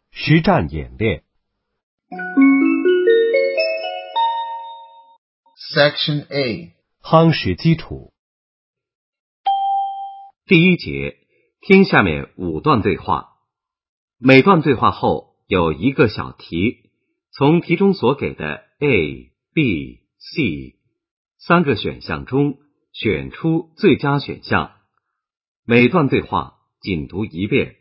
实战演练。 Section A. 夯实基础。第一节，听下面5段对话。每段对话后有一个小题，从题中所给的 A、B、C 3个选项中选出最佳选项。每段对话仅读一遍。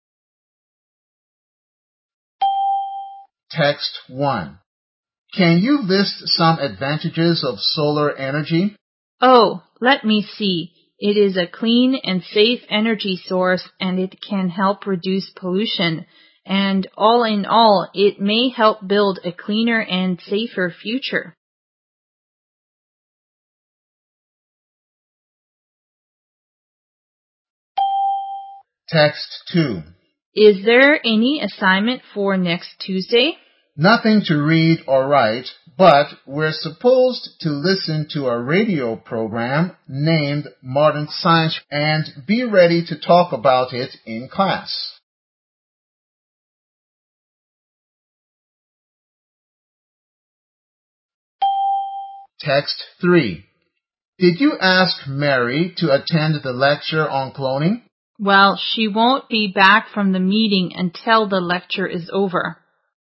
Text 1. Can you list some advantages of solar energy? Oh, let me see. It is a clean and safe energy source and it can help reduce pollution. And all in all, it may help build a cleaner and safer future. Text 2. Is there any assignment for next Tuesday? Nothing to read or write, but we're supposed to listen to a radio program named Modern Science and be ready to talk about it in class. Text 3. Did you ask Mary to attend the lecture on cloning? Well, she won't be back from the meeting until the lecture is over.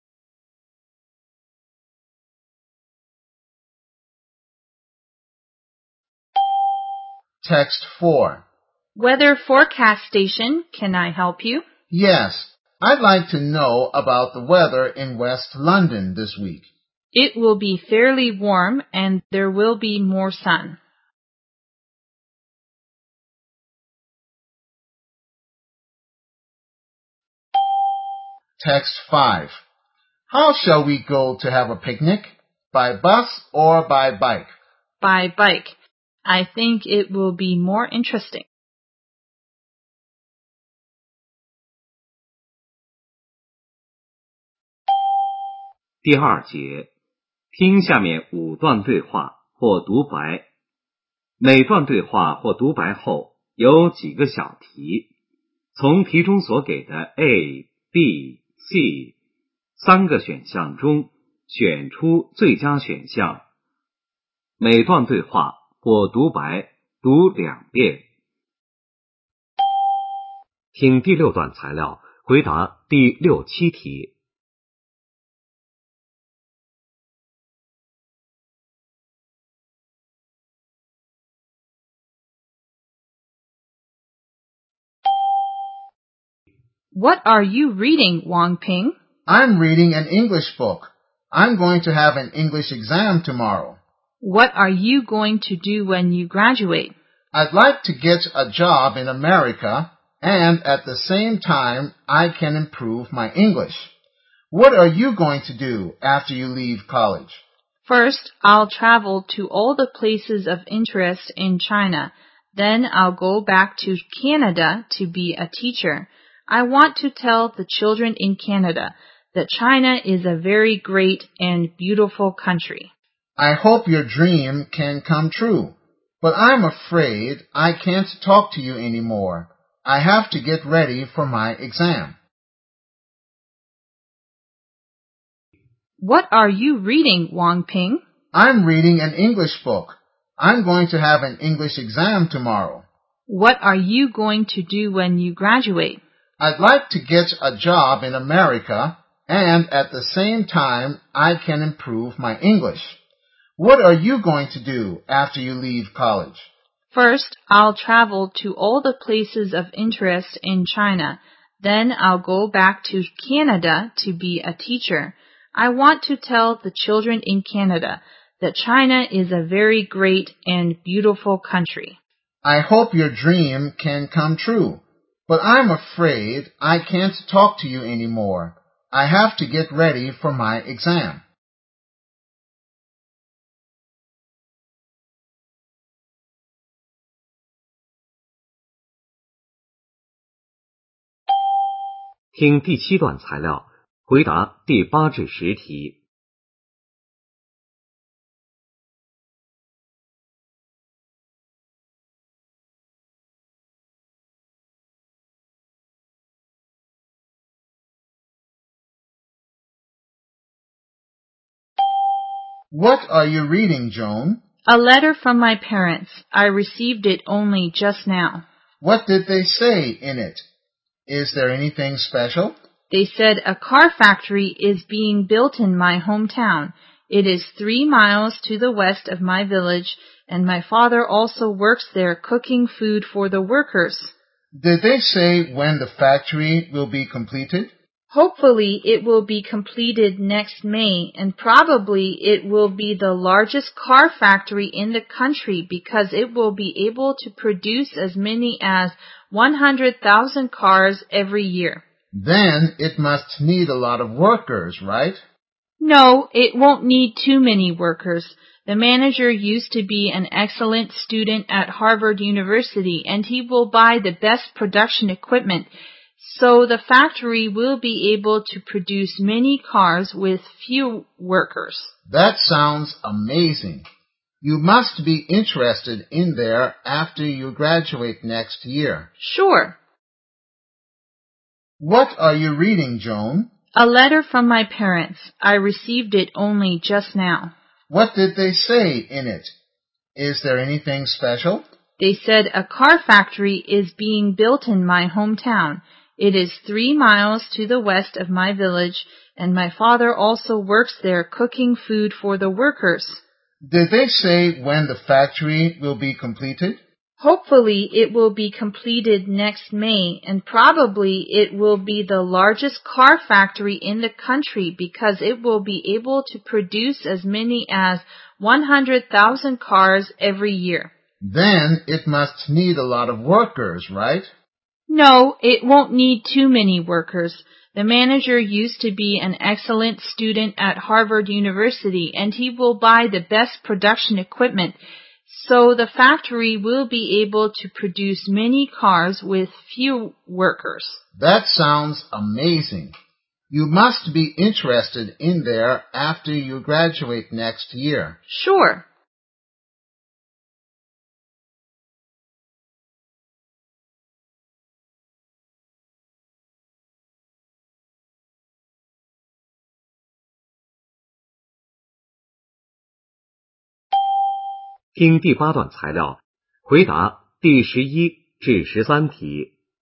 Text 4. Weather forecast station, can I help you? Yes, I'd like to know about the weather in West London this week. It will be fairly warm and there will be more sun. Text 5. How shall we go to have a picnic? By bus or by bike? By bike. I think it will be more interesting. 第二节，听下面5段对话或独白。每段对话或独白后有几个小题，从题中所给的 A、B、C 3个选项中选出最佳选项。每段对话或独白读2遍。听第6段材料，回答第6、7题。 What are you reading, Wang Ping? I'm reading an English book. I'm going to have an English exam tomorrow. What are you going to do when you graduate? I'd like to get a job in America, and at the same time, I can improve my English. What are you going to do after you leave college? First, I'll travel to all the places of interest in China. Then I'll go back to Canada to be a teacher. I want to tell the children in Canada that China is a very great and beautiful country. I hope your dream can come true, but I'm afraid I can't talk to you anymore. I have to get ready for my exam. What are you reading, Wang Ping? I'm reading an English book. I'm going to have an English exam tomorrow. What are you going to do when you graduate? I'd like to get a job in America, and at the same time, I can improve my English. What are you going to do after you leave college? First, I'll travel to all the places of interest in China. Then I'll go back to Canada to be a teacher. I want to tell the children in Canada that China is a very great and beautiful country. I hope your dream can come true, but I'm afraid I can't talk to you anymore. I have to get ready for my exam. 《听第7段材料，回答第8至10题。 What are you reading, Joan? A letter from my parents. I received it only just now. What did they say in it? Is there anything special? They said a car factory is being built in my hometown. It is 3 miles to the west of my village, and my father also works there cooking food for the workers. Did they say when the factory will be completed? Hopefully it will be completed next May, and probably it will be the largest car factory in the country because it will be able to produce as many as 100,000 cars every year. Then it must need a lot of workers, right? No, it won't need too many workers. The manager used to be an excellent student at Harvard University, and he will buy the best production equipment. So the factory will be able to produce many cars with few workers. That sounds amazing. You must be interested in there after you graduate next year. Sure. What are you reading, Joan? A letter from my parents. I received it only just now. What did they say in it? Is there anything special? They said a car factory is being built in my hometown. It is 3 miles to the west of my village, and my father also works there cooking food for the workers. Did they say when the factory will be completed? Hopefully it will be completed next May, and probably it will be the largest car factory in the country because it will be able to produce as many as 100,000 cars every year. Then it must need a lot of workers, right? No, it won't need too many workers. The manager used to be an excellent student at Harvard University, and he will buy the best production equipment. So the factory will be able to produce many cars with few workers. That sounds amazing. You must be interested in there after you graduate next year. Sure. 听第8段材料，回答第11至13题。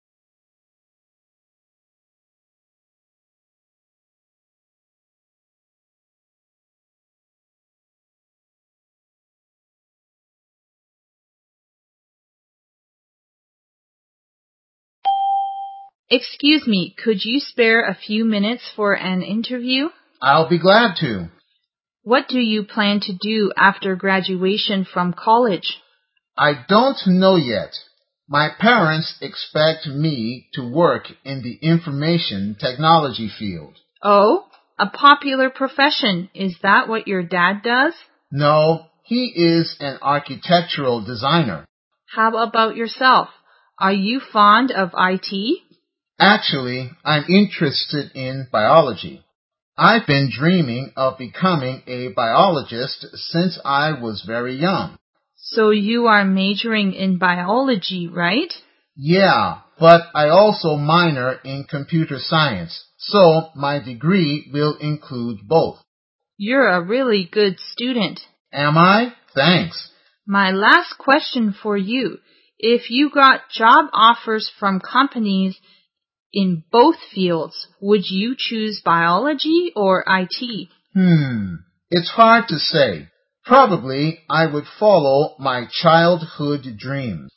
Excuse me, could you spare a few minutes for an interview? I'll be glad to. What do you plan to do after graduation from college? I don't know yet. My parents expect me to work in the information technology field. Oh, a popular profession. Is that what your dad does? No, he is an architectural designer. How about yourself? Are you fond of IT? Actually, I'm interested in biology. I've been dreaming of becoming a biologist since I was very young. So you are majoring in biology, right? Yeah, but I also minor in computer science, so my degree will include both. You're a really good student. Am I? Thanks. My last question for you. If you got job offers from companies in both fields, would you choose biology or IT? It's hard to say. Probably I would follow my childhood dreams.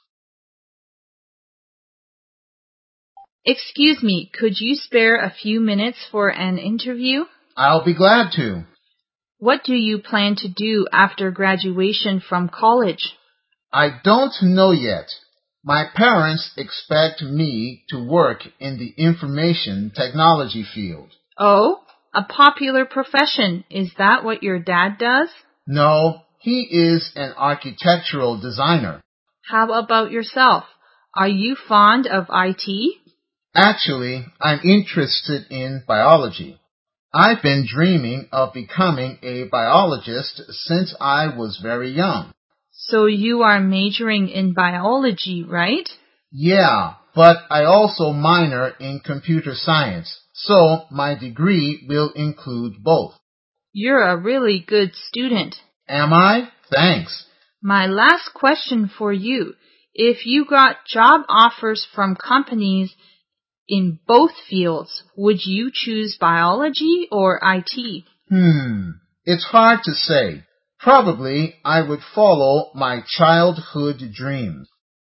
Excuse me, could you spare a few minutes for an interview? I'll be glad to. What do you plan to do after graduation from college? I don't know yet. My parents expect me to work in the information technology field. Oh, a popular profession. Is that what your dad does? No, he is an architectural designer. How about yourself? Are you fond of IT? Actually, I'm interested in biology. I've been dreaming of becoming a biologist since I was very young. So you are majoring in biology, right? Yeah, but I also minor in computer science, so my degree will include both. You're a really good student. Am I? Thanks. My last question for you. If you got job offers from companies in both fields, would you choose biology or IT? It's hard to say. Probably I would follow my childhood dreams.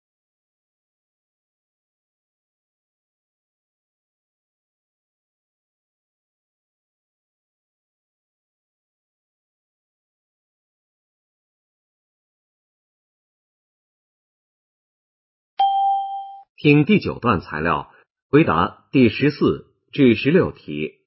听第9段材料，回答第14至16题。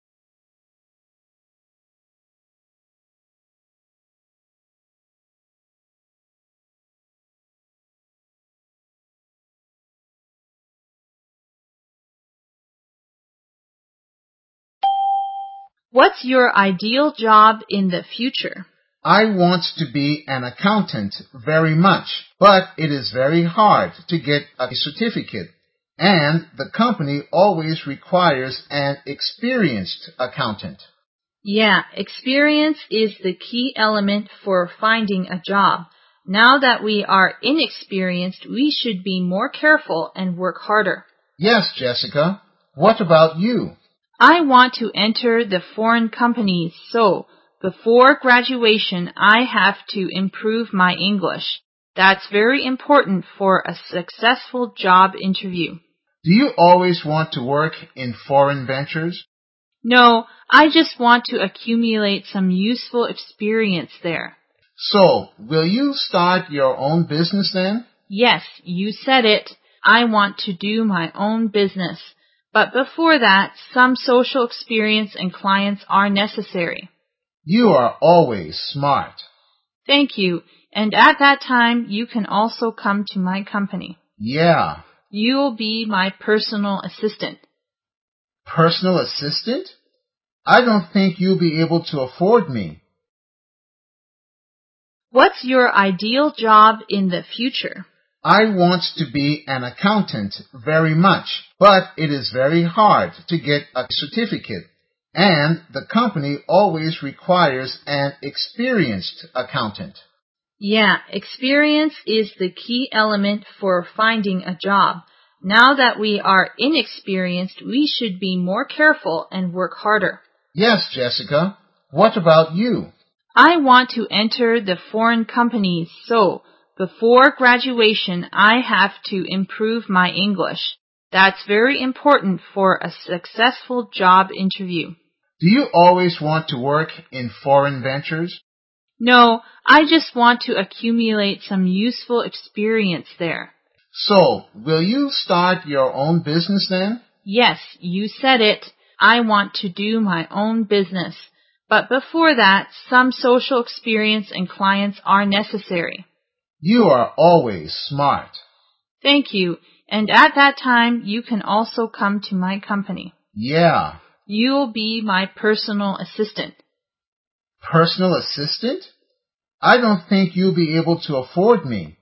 What's your ideal job in the future? I want to be an accountant very much, but it is very hard to get a certificate, and the company always requires an experienced accountant. Yeah, experience is the key element for finding a job. Now that we are inexperienced, we should be more careful and work harder. Yes, Jessica. What about you? I want to enter the foreign companies, so before graduation, I have to improve my English. That's very important for a successful job interview. Do you always want to work in foreign ventures? No, I just want to accumulate some useful experience there. So, will you start your own business then? Yes, you said it. I want to do my own business. But before that, some social experience and clients are necessary. You are always smart. Thank you. And at that time, you can also come to my company. Yeah. You'll be my personal assistant. Personal assistant? I don't think you'll be able to afford me. What's your ideal job in the future? I want to be an accountant very much, but it is very hard to get a certificate, and the company always requires an experienced accountant. Yeah, experience is the key element for finding a job. Now that we are inexperienced, we should be more careful and work harder. Yes, Jessica. What about you? I want to enter the foreign companies, so before graduation, I have to improve my English. That's very important for a successful job interview. Do you always want to work in foreign ventures? No, I just want to accumulate some useful experience there. So, will you start your own business then? Yes, you said it. I want to do my own business. But before that, some social experience and clients are necessary. You are always smart. Thank you. And at that time, you can also come to my company. Yeah. You'll be my personal assistant. Personal assistant? I don't think you'll be able to afford me.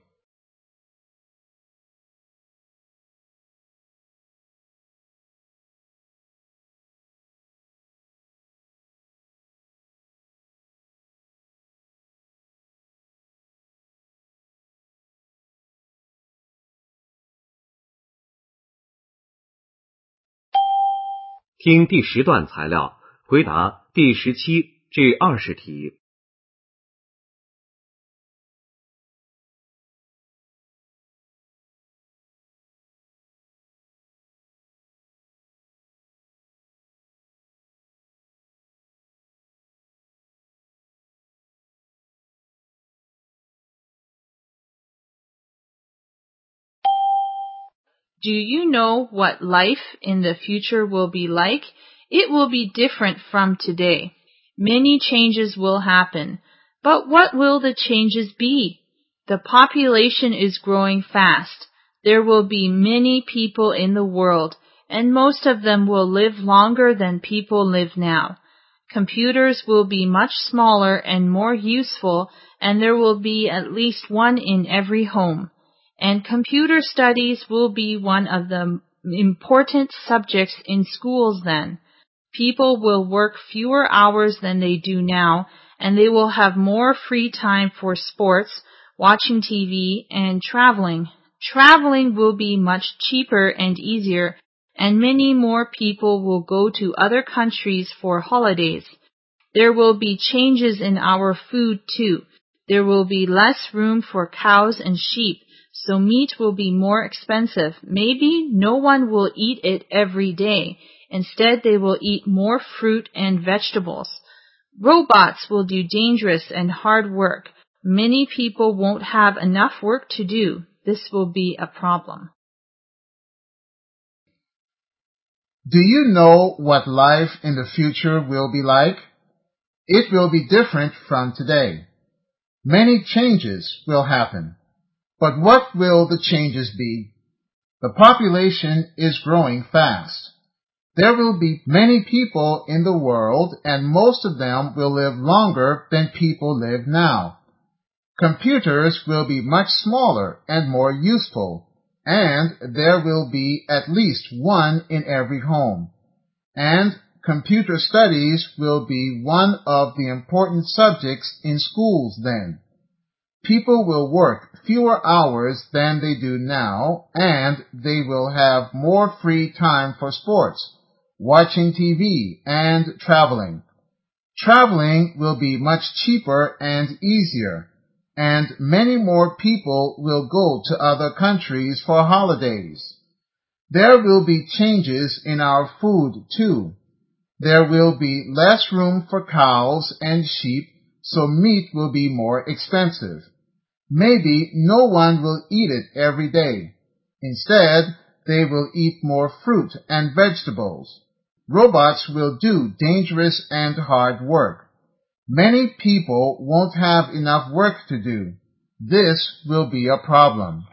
听第10段材料，回答第17至20题。 Do you know what life in the future will be like? It will be different from today. Many changes will happen. But what will the changes be? The population is growing fast. There will be many people in the world, and most of them will live longer than people live now. Computers will be much smaller and more useful, and there will be at least one in every home. And computer studies will be one of the important subjects in schools then. People will work fewer hours than they do now, and they will have more free time for sports, watching TV, and traveling. Traveling will be much cheaper and easier, and many more people will go to other countries for holidays. There will be changes in our food too. There will be less room for cows and sheep, so meat will be more expensive. Maybe no one will eat it every day. Instead, they will eat more fruit and vegetables. Robots will do dangerous and hard work. Many people won't have enough work to do. This will be a problem. Do you know what life in the future will be like? It will be different from today. Many changes will happen. But what will the changes be? The population is growing fast. There will be many people in the world, and most of them will live longer than people live now. Computers will be much smaller and more useful, and there will be at least one in every home. And computer studies will be one of the important subjects in schools then. People will work fewer hours than they do now, and they will have more free time for sports, watching TV, and traveling. Traveling will be much cheaper and easier, and many more people will go to other countries for holidays. There will be changes in our food too. There will be less room for cows and sheep, so meat will be more expensive. Maybe no one will eat it every day. Instead, they will eat more fruit and vegetables. Robots will do dangerous and hard work. Many people won't have enough work to do. This will be a problem.